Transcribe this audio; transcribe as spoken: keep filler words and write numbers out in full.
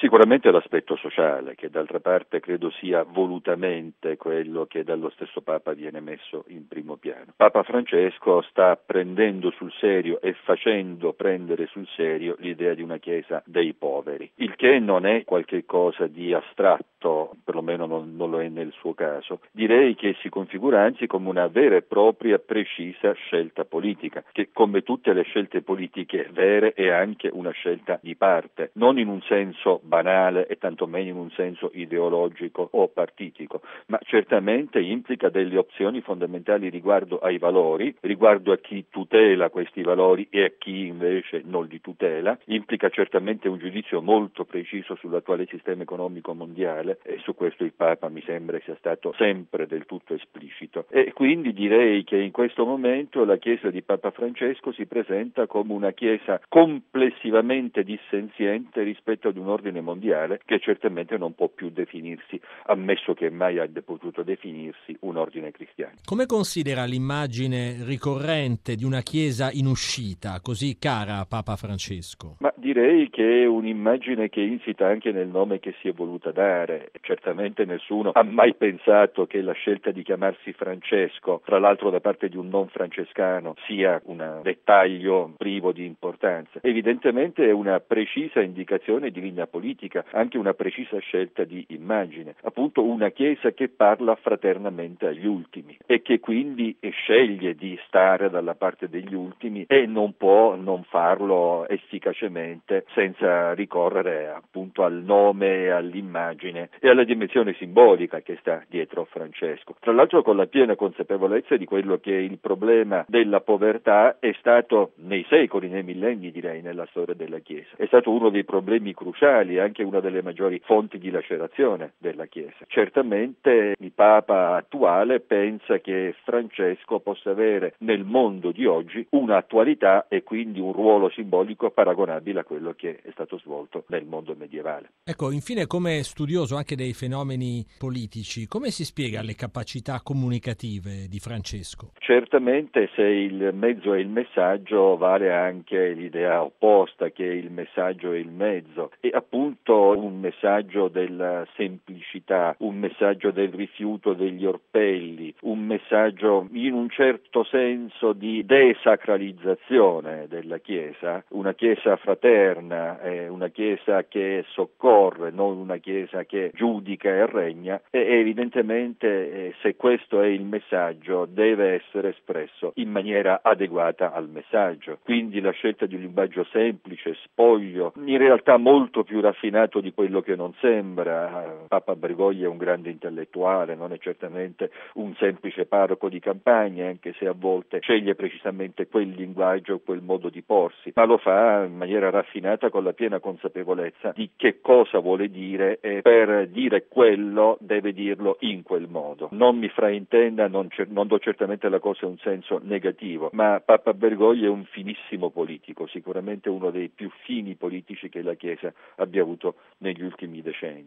Sicuramente l'aspetto sociale, che d'altra parte credo sia volutamente quello che dallo stesso Papa viene messo in primo piano. Papa Francesco sta prendendo sul serio e facendo prendere sul serio l'idea di una Chiesa dei poveri, il che non è qualche cosa di astratto, perlomeno non, non lo è nel suo caso. Direi che si configura anzi come una vera e propria precisa scelta politica, che come tutte le scelte politiche vere è anche una scelta di parte, non in un senso banale e tantomeno in un senso ideologico o partitico, ma certamente implica delle opzioni fondamentali riguardo ai valori, riguardo a chi tutela questi valori e a chi invece non li tutela, implica certamente un giudizio molto preciso sull'attuale sistema economico mondiale e su questo il Papa mi sembra sia stato sempre del tutto esplicito. E quindi direi che in questo momento la Chiesa di Papa Francesco si presenta come una Chiesa complessivamente dissenziente rispetto ad un ordine mondiale che certamente non può più definirsi, ammesso che mai abbia potuto definirsi, un ordine cristiano. Come considera l'immagine ricorrente di una Chiesa in uscita, così cara a Papa Francesco? Ma direi che è un'immagine che insita anche nel nome che si è voluta dare. Certamente nessuno ha mai pensato che la scelta di chiamarsi Francesco, tra l'altro da parte di un non francescano, sia un dettaglio privo di importanza. Evidentemente è una precisa indicazione di linea politica, anche una precisa scelta di immagine, appunto una Chiesa che parla fraternamente agli ultimi e che quindi sceglie di stare dalla parte degli ultimi e non può non farlo efficacemente senza ricorrere appunto al nome, all'immagine e alla dimensione simbolica che sta dietro Francesco. Tra l'altro con la piena consapevolezza di quello che il problema della povertà è stato nei secoli, nei millenni direi, nella storia della Chiesa. È stato uno dei problemi cruciali, anche una delle maggiori fonti di lacerazione della Chiesa. Certamente il Papa attuale pensa che Francesco possa avere nel mondo di oggi un'attualità e quindi un ruolo simbolico paragonabile a quello che è stato svolto nel mondo medievale. Ecco, infine, come studioso anche dei fenomeni politici, come si spiega le capacità comunicative di Francesco? Certamente se il mezzo è il messaggio vale anche l'idea opposta, che il messaggio è il mezzo, e appunto un messaggio della semplicità, un messaggio del rifiuto degli orpelli, un messaggio in un certo senso di desacralizzazione della Chiesa, una Chiesa fraterna, eh, una Chiesa che soccorre, non una Chiesa che giudica e regna, e evidentemente eh, se questo è il messaggio deve essere espresso in maniera adeguata al messaggio. Quindi la scelta di un linguaggio semplice, spoglio, in realtà molto più raffinato di quello che non sembra. Papa Bergoglio è un grande intellettuale, non è certamente un semplice parroco di campagna, anche se a volte sceglie precisamente quel linguaggio, quel modo di porsi, ma lo fa in maniera raffinata con la piena consapevolezza di che cosa vuole dire e per dire quello deve dirlo in quel modo. Non mi fraintenda, non, cer- non do certamente la cosa in un senso negativo, ma Papa Bergoglio è un finissimo politico, sicuramente uno dei più fini politici che la Chiesa abbia avuto negli ultimi decenni.